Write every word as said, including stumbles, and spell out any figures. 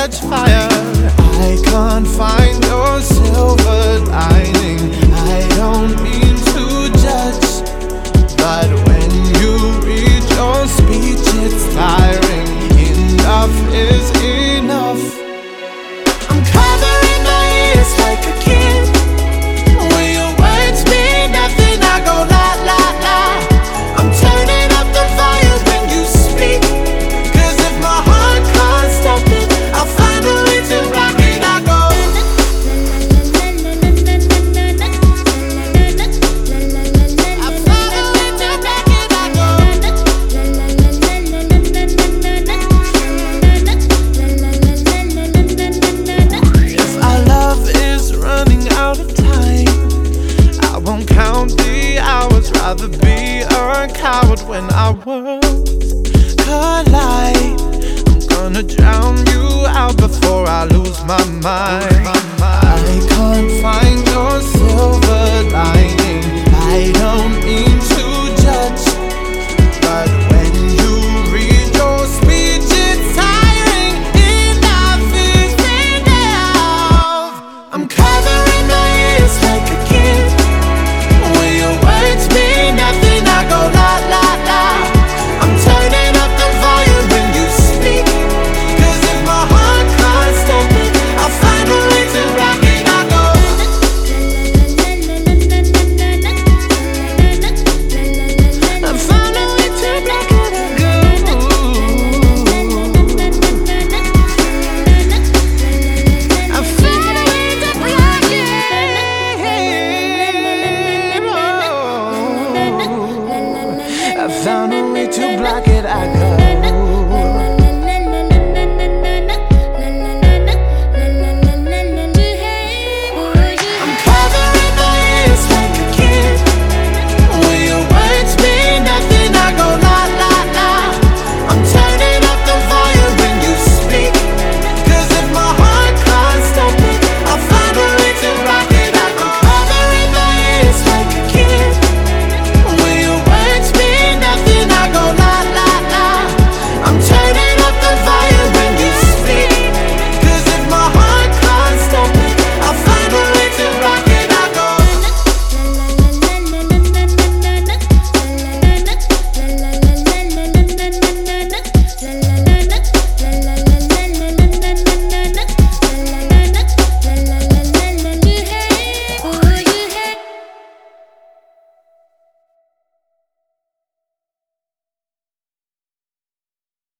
catch fire. I can't find your silver lining. I don't mean to judge, but when you read your speech, it's tiring. Enough is enough. I'm covering my ears like a kid. When your words mean nothing, I go la la la. I'm turning up the volume when you speak, 'cause if my heart can't stop it, I'll find a way to block it. I go I'll find a way to block it. I go If our love is running out of time, I won't count the hours. Rather be a coward when our worlds collide. I'm gonna drown you out before I lose my mind.